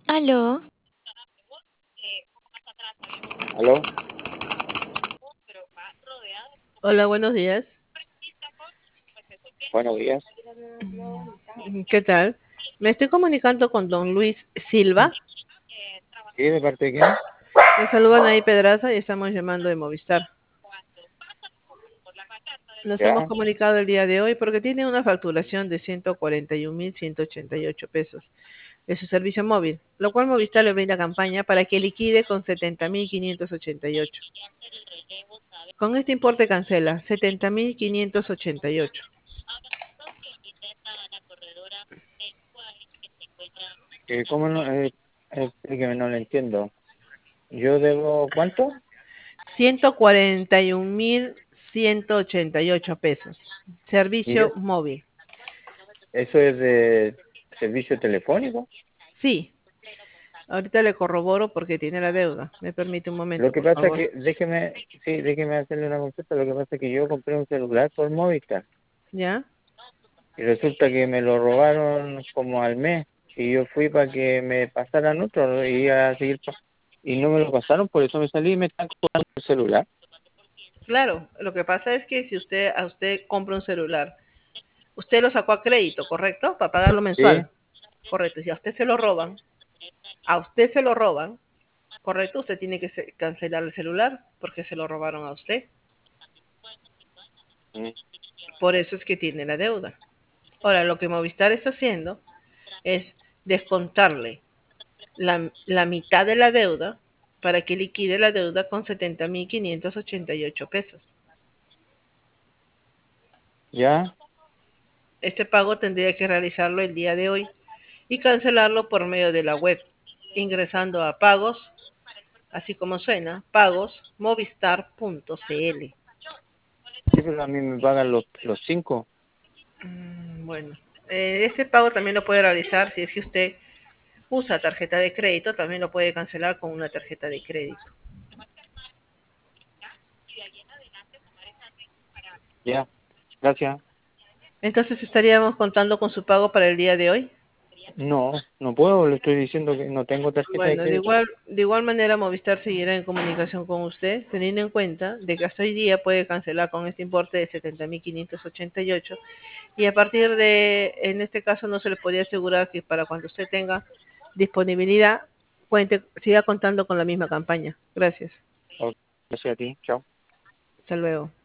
Aló, ¿Aló? Hola, buenos días. Buenos días. ¿Qué tal? Me estoy comunicando con don Luis Silva. ¿Sí? ¿De parte de quién? Le saludan ahí Pedraza y estamos llamando de Movistar. Nos hemos ¿Ya? comunicado el día de hoy porque tiene una facturación de 141.188 pesos de su servicio móvil, lo cual Movistar le brinda campaña para que liquide con 70.588. Con este importe cancela 70.588. ¿Cómo no? Explíqueme, no lo entiendo. ¿Yo debo cuánto? 141.188 pesos. ¿Y Servicio móvil. eso es de servicio telefónico? Sí, ahorita le corroboro porque tiene la deuda. Me permite un Lo momento, que por pasa favor. que, sí, déjeme hacerle una consulta. Lo que pasa es que yo compré un celular por Movistar ¿Ya? y resulta que me lo robaron como al mes y yo fui para que me pasaran otro y iba a seguir y no me lo pasaron, por eso me salí y me están cobrando el celular. Claro, lo que pasa es que si usted compra un celular, usted lo sacó a crédito, ¿correcto? Para pagarlo Sí, mensual. Correcto. Si a usted se lo roban, ¿correcto? Usted tiene que cancelar el celular porque se lo robaron a usted. mm, Por eso es que tiene la deuda. Ahora, lo que Movistar está haciendo es descontarle la mitad de la deuda para que liquide la deuda con 70.588 pesos. ya, Este pago tendría que realizarlo el día de hoy y cancelarlo por medio de la web, ingresando a pagos, así como suena, pagosmovistar.cl. sí, pero a mí me pagan los cinco. Bueno, este pago también lo puede realizar si es que usted usa tarjeta de crédito, también lo puede cancelar con una tarjeta de crédito. Ya, gracias. Entonces estaríamos contando con su pago para el día de hoy. No, no puedo, le estoy diciendo que no tengo tarjeta de Bueno, crédito. de igual manera Movistar seguirá en comunicación con usted, teniendo en cuenta de que hasta hoy día puede cancelar con este importe de 70.588 y a partir de, en este caso no se le podría asegurar que para cuando usted tenga disponibilidad, siga contando con la misma campaña. Gracias. Ok, gracias a ti, chao. Hasta luego.